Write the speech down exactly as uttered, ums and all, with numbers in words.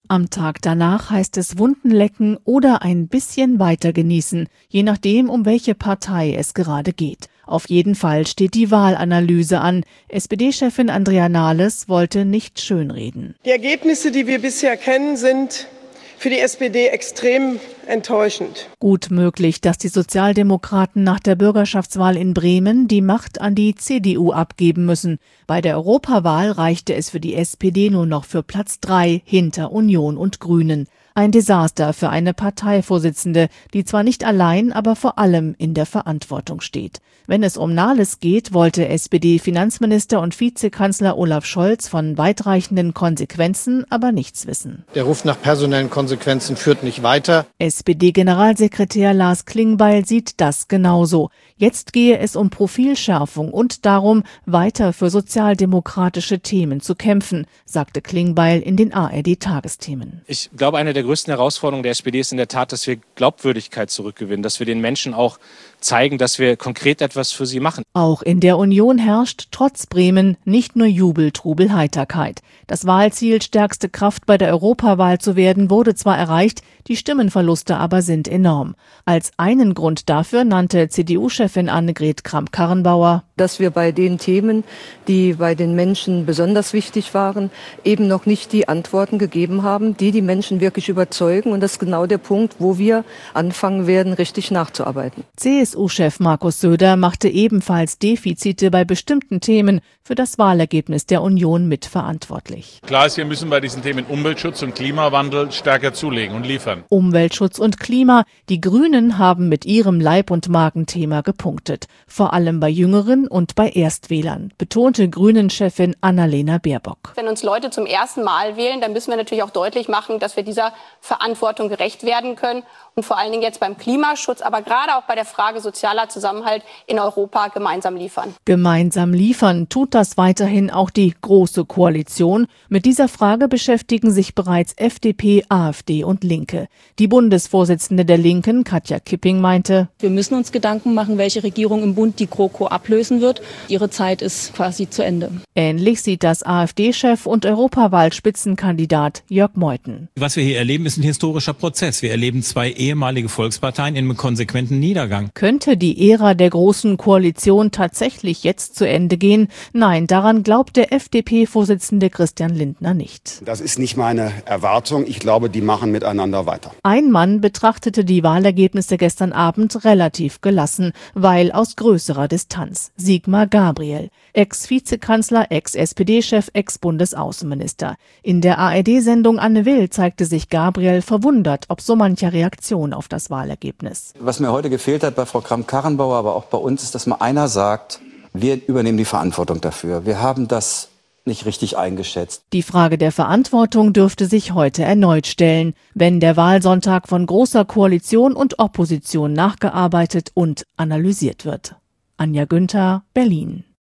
Am Tag danach heißt es Wunden lecken oder ein bisschen weiter genießen, je nachdem, um welche Partei es gerade geht. Auf jeden Fall steht die Wahlanalyse an. S P D-Chefin Andrea Nahles wollte nicht schönreden. Die Ergebnisse, die wir bisher kennen, sind für die S P D extrem enttäuschend. Gut möglich, dass die Sozialdemokraten nach der Bürgerschaftswahl in Bremen die Macht an die C D U abgeben müssen. Bei der Europawahl reichte es für die S P D nur noch für Platz drei hinter Union und Grünen. Ein Desaster für eine Parteivorsitzende, die zwar nicht allein, aber vor allem in der Verantwortung steht. Wenn es um Nahles geht, wollte S P D-Finanzminister und Vizekanzler Olaf Scholz von weitreichenden Konsequenzen aber nichts wissen. Der Ruf nach personellen Konsequenzen führt nicht weiter. S P D-Generalsekretär Lars Klingbeil sieht das genauso. Jetzt gehe es um Profilschärfung und darum, weiter für sozialdemokratische Themen zu kämpfen, sagte Klingbeil in den A R D-Tagesthemen. Ich glaube, eine der größten Herausforderungen der S P D ist in der Tat, dass wir Glaubwürdigkeit zurückgewinnen, dass wir den Menschen auch zeigen, dass wir konkret etwas für sie machen. Auch in der Union herrscht trotz Bremen nicht nur Jubel, Trubel, Heiterkeit. Das Wahlziel, stärkste Kraft bei der Europawahl zu werden, wurde zwar erreicht, die Stimmenverluste aber sind enorm. Als einen Grund dafür nannte C D U-Chefin Annegret Kramp-Karrenbauer, dass wir bei den Themen, die bei den Menschen besonders wichtig waren, eben noch nicht die Antworten gegeben haben, die die Menschen wirklich überzeugen. Und das ist genau der Punkt, wo wir anfangen werden, richtig nachzuarbeiten. C S U-Chef Markus Söder machte ebenfalls Defizite bei bestimmten Themen für das Wahlergebnis der Union mitverantwortlich. Klar ist, wir müssen bei diesen Themen Umweltschutz und Klimawandel stärker zulegen und liefern. Umweltschutz und Klima. Die Grünen haben mit ihrem Leib- und Magenthema gepunktet. Vor allem bei Jüngeren und bei Erstwählern, betonte Grünen-Chefin Annalena Baerbock. Wenn uns Leute zum ersten Mal wählen, dann müssen wir natürlich auch deutlich machen, dass wir dieser Verantwortung gerecht werden können. Und vor allen Dingen jetzt beim Klimaschutz, aber gerade auch bei der Frage sozialer Zusammenhalt in Europa gemeinsam liefern. Gemeinsam liefern tut das weiterhin auch die Große Koalition. Mit dieser Frage beschäftigen sich bereits F D P, AfD und Linke. Die Bundesvorsitzende der Linken, Katja Kipping, meinte, wir müssen uns Gedanken machen, welche Regierung im Bund die GroKo ablösen wird. Ihre Zeit ist quasi zu Ende. Ähnlich sieht das AfD-Chef und Europawahlspitzenkandidat Jörg Meuthen. Was wir hier erleben, ist ein historischer Prozess. Wir erleben zwei ehemalige Volksparteien in einem konsequenten Niedergang. Könnte die Ära der Großen Koalition tatsächlich jetzt zu Ende gehen? Nein, daran glaubt der F D P-Vorsitzende Christian Lindner nicht. Das ist nicht meine Erwartung. Ich glaube, die machen miteinander weiter. Ein Mann betrachtete die Wahlergebnisse gestern Abend relativ gelassen, weil aus größerer Distanz. Sigmar Gabriel, Ex-Vizekanzler, Ex-S P D-Chef, Ex-Bundesaußenminister. In der A R D-Sendung Anne Will zeigte sich Gabriel verwundert ob so mancher Reaktion auf das Wahlergebnis. Was mir heute gefehlt hat bei Frau Kramp-Karrenbauer, aber auch bei uns, ist, dass mal einer sagt, wir übernehmen die Verantwortung dafür. Wir haben das nicht richtig eingeschätzt. Die Frage der Verantwortung dürfte sich heute erneut stellen, wenn der Wahlsonntag von Großer Koalition und Opposition nachgearbeitet und analysiert wird. Anja Günther, Berlin.